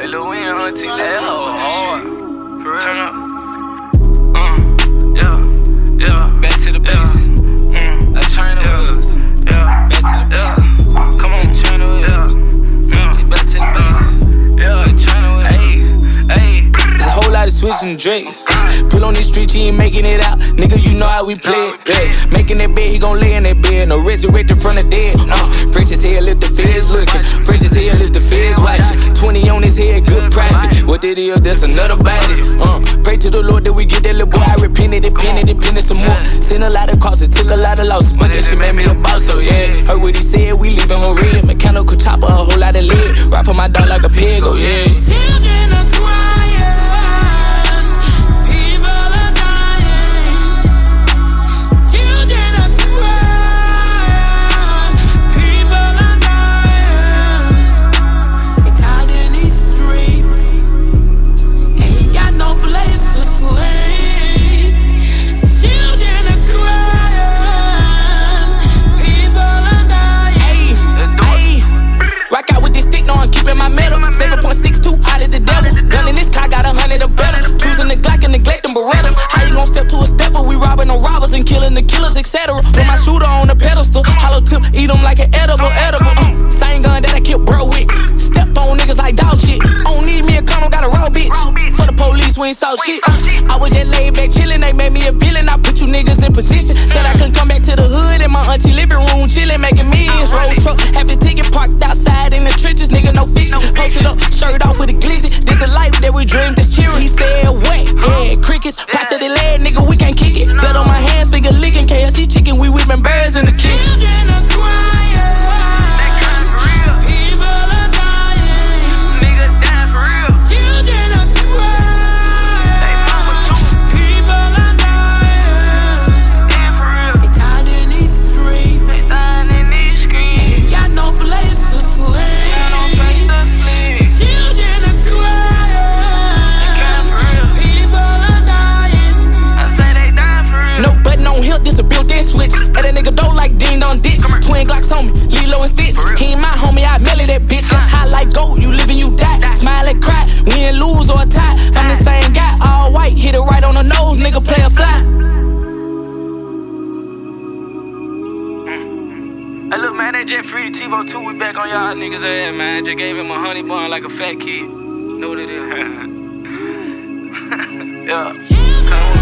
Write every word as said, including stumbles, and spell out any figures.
Lil Wayne, auntie, that hoe hard. For real. Turn up. Uh, yeah, yeah. Back to the basics. Mm, I turn the wheels. Yeah, back to the basics. Come on, turn the wheels. Yeah, back to the basics. Yeah, turn the wheels. Hey, hey. There's a whole lot of switching drinks. Pull on this street, you ain't making it out. Nigga, you know how we play it. Yeah. Making that bed, he gon' lay in that bed. No resurrected from the dead. Uh, fresh as hell if the feds looking. Fresh as hell if the feds watching. twenty on his head, good profit. What it is, that's another body. Uh, pray to the Lord that we get that little boy. I repented, it, pented, it, pented some more. Seen a lot of costs, it took a lot of losses. But that shit made me a boss, so yeah. Heard what he said, we leaving on red. Mechanical chopper, a whole lot of lead. Ride for my dog like a pig, oh yeah. Children are crying. seven point six two, hot as the devil. Gun in this car, got a hundred or better. Choosing the Glock and neglecting Berettas. How you gon' step to a stepper? We robbing no robbers and killing the killers, et cetera. Put my shooter on the pedestal. Hollow tip, eat them like an edible, edible. Uh, same gun that I killed bro with. Step on niggas like dog shit. Don't need me a condom, got a raw bitch. For the police, we ain't saw shit. Uh, I was just laid back chillin', they made me a villain. I put you niggas in position. Said I couldn't come back to the hood in my auntie living room, chillin', making millions. Rolls truck, have the ticket parked outside in the trenches, nigga, no fiction. Posted up, shirt off with a glizzy. This the life that we dreamed, this cheering. He said, wait, yeah, crickets. Pass to the leg, nigga, we can't kick it. Blood on my hands, finger licking. K F C chicken, we whipping birds in the kitchen. Children are crying. People are dying. Nigga dying for real. Children are crying. People are dying. Dying for real. They dying in these streets. They dying in these streets. Ain't got no place to sleep. Got no place to sleep. Children are crying. People are dying. I say they dying for real. No button on hilt, this a built-in switch. And that nigga don't like ding dong ditch. Twin Glocks on me, Lilo and Stitch. He ain't my homie, I melly that bitch. That's high like gold, you live and you die. Smile and cry, win, lose or tie. I'm the same guy, all white, hit it right on the nose, nigga play a fly. Hey, look, man, that Jet Free TiVo two, we back on y'all niggas' ass, man. Just gave him a honey bun like a fat kid. Know what it is? Yeah. Come on.